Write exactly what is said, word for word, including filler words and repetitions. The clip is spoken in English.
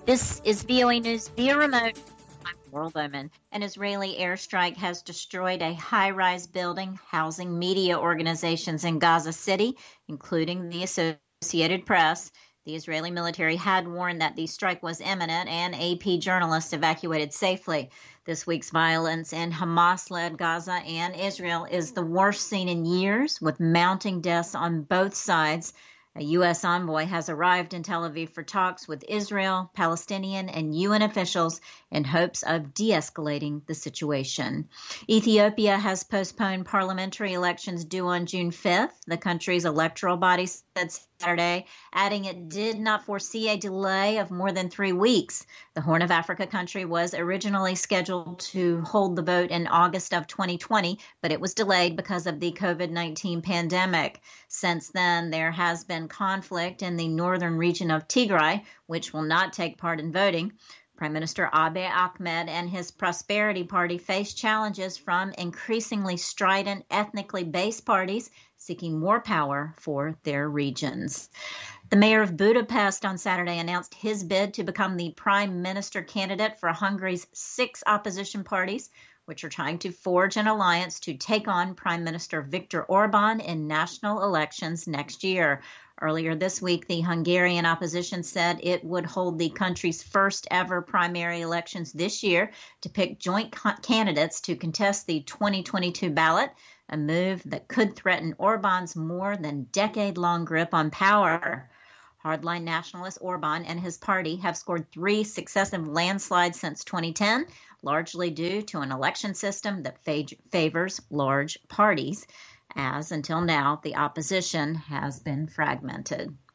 This is V O A News via remote. I'm Laurel Bowman. An Israeli airstrike has destroyed a high-rise building housing media organizations in Gaza City, including the Associated Press. The Israeli military had warned that the strike was imminent, and A P journalists evacuated safely. This week's violence in Hamas-led Gaza and Israel is the worst seen in years, with mounting deaths on both sides. A U S envoy has arrived in Tel Aviv for talks with Israel, Palestinian, and U N officials in hopes of de-escalating the situation. Ethiopia has postponed parliamentary elections due on June fifth. The country's electoral body said Saturday, adding it did not foresee a delay of more than three weeks. The Horn of Africa country was originally scheduled to hold the vote in August of twenty twenty, but it was delayed because of the COVID nineteen pandemic. Since then, there has been conflict in the northern region of Tigray, which will not take part in voting. Prime Minister Abiy Ahmed and his Prosperity Party face challenges from increasingly strident, ethnically based parties seeking more power for their regions. The mayor of Budapest on Saturday announced his bid to become the prime minister candidate for Hungary's six opposition parties, which are trying to forge an alliance to take on Prime Minister Viktor Orban in national elections next year. Earlier this week, the Hungarian opposition said it would hold the country's first ever primary elections this year to pick joint candidates to contest the twenty twenty-two ballot, a move that could threaten Orban's more than decade-long grip on power. Hardline nationalist Orban and his party have scored three successive landslides since twenty ten, largely due to an election system that favors large parties, as until now the opposition has been fragmented.